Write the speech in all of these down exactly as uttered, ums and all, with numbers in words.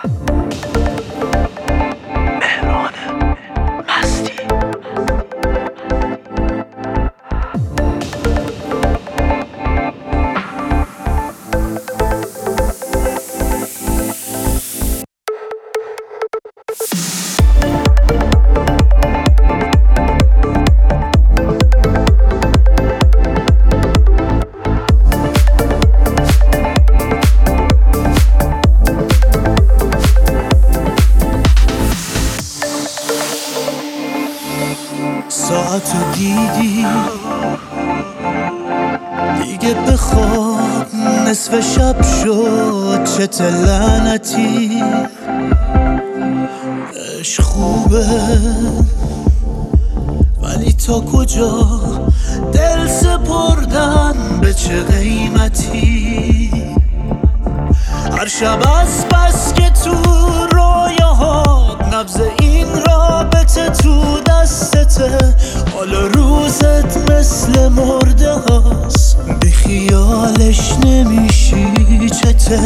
ساعتو دیدی دیگه بخواب نصف شب شد، چه لعنتی. عشق خوبه ولی تا کجا دل سپردن به چه قیمتی. هر شب از بس که تو رویاهات نبض این رابطه تو دستته، حالا روزت مثل مرده هاست، بی خیالش نمیشی چته.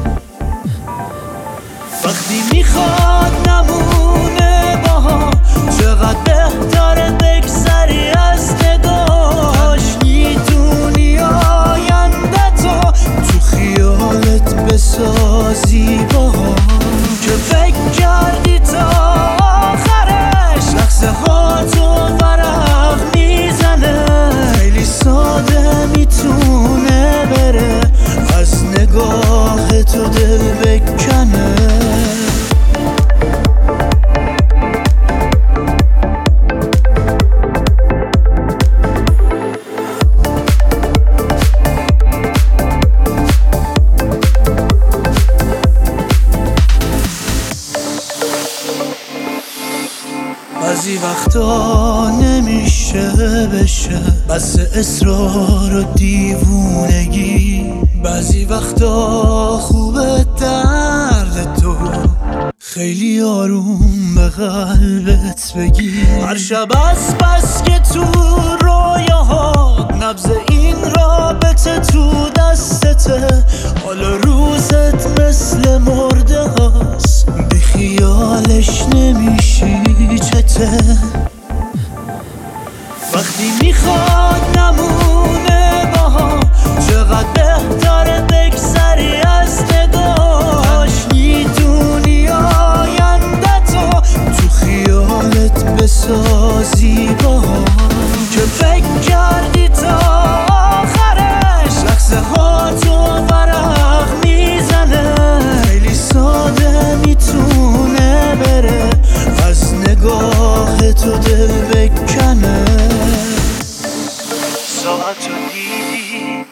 وقتی میخواد نمونه با هم، چقدر بهتره بگذری از نگاهش. میدونی آینده تو تو خیالت بسازی با هم، که فکر کردی تا آخرش لحظه ها تو ورق میزنه. خیلی ساده میتونه بره از نگاه تو دل بکنه. بعضی وقتا نمیشه بشه بس اصرار و دیوونگی. بعضی وقتا خوبه درد تو خیلی آروم به قلبت بگی. هر شب از بس که تو رویاهات نبض این رابطه تو دستته، حالا روزت مثل مرده هاست، بی خیالش نمیشی چته. وقتی میخواد نمونه با هم، چقدر بهتره بگذری از نگاهش. میدونی آینده تو تو خیالت بسازی با هم، که فکر کردی تا آخرش لحظه ها تو ورق میزنه. خیلی ساده میتونه بره از نگاه تو دل بکنه. ساعتو دیدی